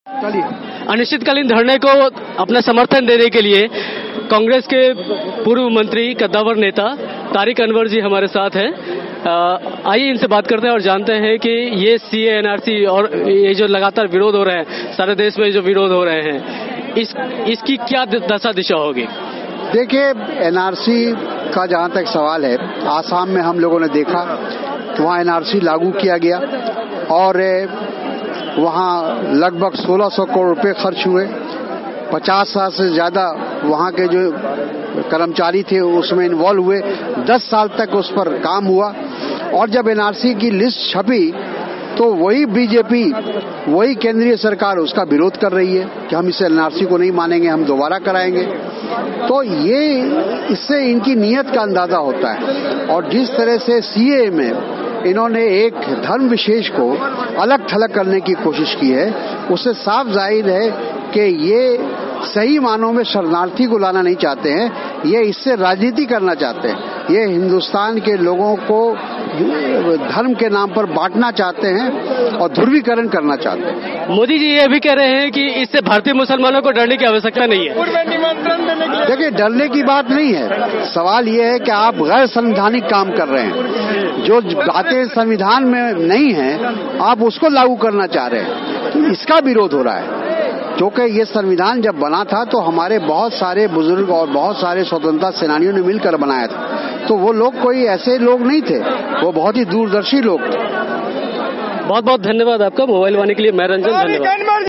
अनिश्चितकालीन धरने को अपना समर्थन देने के लिए कांग्रेस के पूर्व मंत्री कद्दावर नेता तारिक अनवर जी हमारे साथ हैं। आइए इनसे बात करते हैं और जानते हैं कि ये सीए एनआरसी और ये जो लगातार विरोध हो रहे हैं, सारे देश में जो विरोध हो रहे हैं, इसकी क्या दशा दिशा होगी? देखिए, एनआरसी का जहां तक सवाल है, आसाम में हम लोगों ने देखा कि वहां एनआरसी लागू किया गया और वहां लगभग 1600 करोड़ रुपए खर्च हुए। 50 साल से ज्यादा वहां के जो कर्मचारी थे उसमें इन्वॉल्व हुए। 10 साल तक उस पर काम हुआ और जब एनआरसी की लिस्ट छपी तो वही बीजेपी, वही केंद्रीय सरकार उसका विरोध कर रही है कि हम इस एनआरसी को नहीं मानेंगे, हम दोबारा कराएंगे। तो ये इससे इनकी नीयत का अंदाजा होता है। और जिस तरह से सीए में इन्होंने एक धर्म विशेष को अलग थलग करने की कोशिश की है, उससे साफ जाहिर है कि ये सही मानों में शरणार्थी को लाना नहीं चाहते हैं, ये इससे राजनीति करना चाहते हैं। ये हिंदुस्तान के लोगों को धर्म के नाम पर बांटना चाहते हैं और ध्रुवीकरण करना चाहते हैं। मोदी जी ये भी कह रहे हैं कि इससे भारतीय मुसलमानों को डरने की आवश्यकता नहीं है। देखिए, डरने की बात नहीं है। सवाल ये है कि आप गैर संवैधानिक काम कर रहे हैं, जो बातें संविधान में नहीं है आप उसको लागू करना चाह रहे हैं, तो इसका विरोध हो रहा है। क्योंकि ये संविधान जब बना था तो हमारे बहुत सारे बुजुर्ग और बहुत सारे स्वतंत्रता सेनानियों ने मिलकर बनाया था, तो वो लोग कोई ऐसे लोग नहीं थे, वो बहुत ही दूरदर्शी लोग थे। बहुत बहुत धन्यवाद आपका। मोबाइल वाणी के लिए मैं रंजन, धन्यवाद।